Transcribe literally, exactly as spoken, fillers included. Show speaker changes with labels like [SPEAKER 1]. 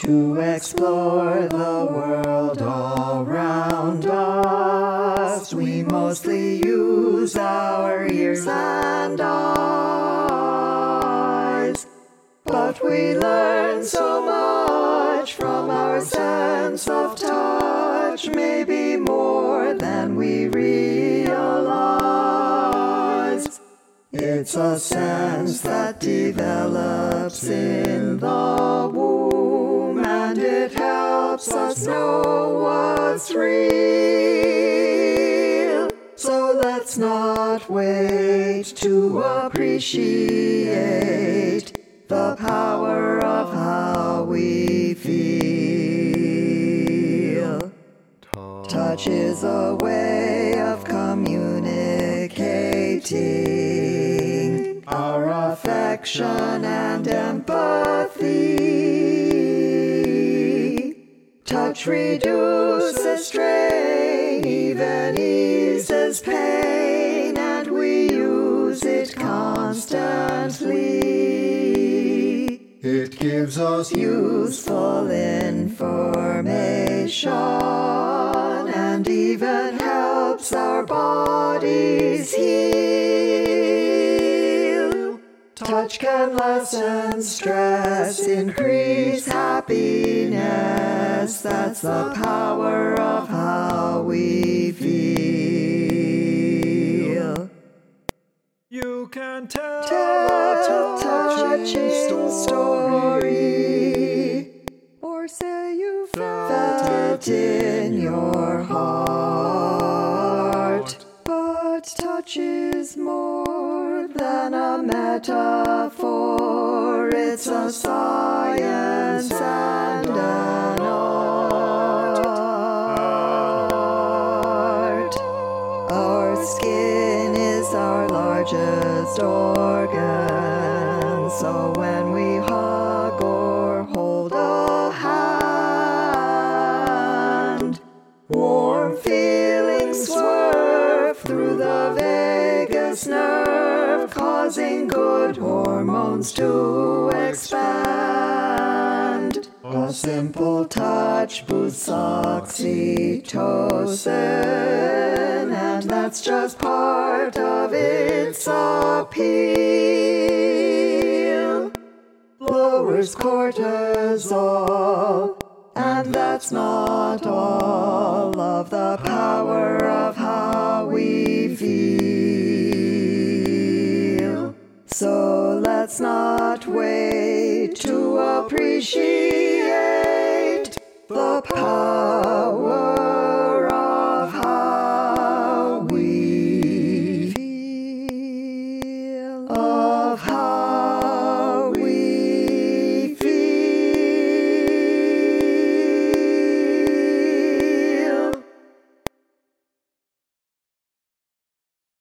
[SPEAKER 1] to explore the world all round us. We mostly use our ears and eyes, but we learn so much from our sense of touch, maybe more than we realize. It's a sense that develops in the womb, and it helps us know what's real. So let's not wait to appreciate the power of how we feel. Touch is a way of communicating our affection and empathy. Touch reduces strain, even eases pain, and we use it constantly. It gives us useful information and even helps our bodies heal. Touch can lessen stress, increase happiness. That's the power of how we feel.
[SPEAKER 2] You can tell,
[SPEAKER 1] Tell
[SPEAKER 2] a touching
[SPEAKER 1] story, or say you felt it in your heart. But touch is more than a metaphor. It's a science and an art. Our skin is our largest organ, so when we hug or hold a hand, warm feelings swerve through the vagus nerve, causing good hormones to expand. A simple touch boosts oxytocin, and that's just part of its appeal. Lowers cortisol, and that's not all of the power of how we feel. So let's not wait to appreciate